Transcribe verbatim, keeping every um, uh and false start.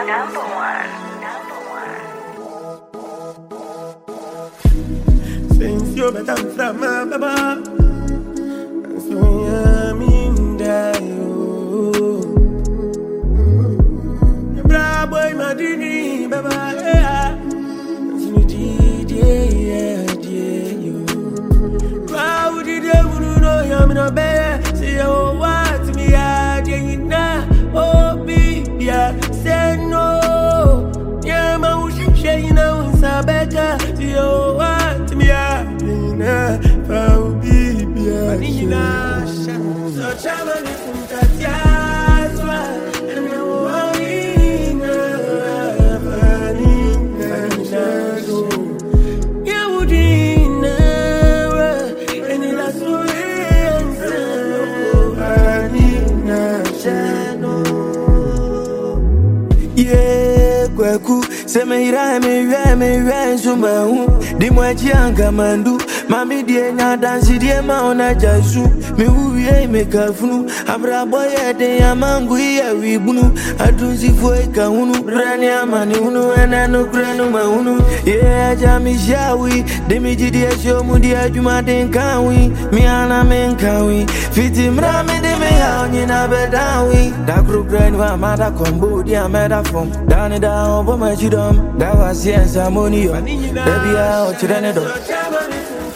Number one. Number one. Since you're better from my baba, so I'm in there. Bravo, my dini, baba, yeah. So did yeah, yeah, you. How did you know I'm in a bed? Say, oh, what me, yeah, yeah, oh, be, yeah, say no. Yeah, my wish, you know, it's a better. Say, oh, what me, yeah, yeah, oh, be, yeah, yeah. So, Chaman, it's from Tatiana, and I want yeah, kwaku semehira me we me we sumahu di mwachi angamandu mami die nya dansi die ma ona jasu me uwie me kafunu abrabo ye de amangu ye wibunu adunzi foi ka hunu brani amani hunu enanu krenu ma hunu ye jami shawi de mi jidi e shomu di ajuma den kanwi mi ana men kanwi fiti mra me de me ha nyina bedawi da kru krenu amada kombo di amada from down down over my chidom that was yes harmony baby I want you to know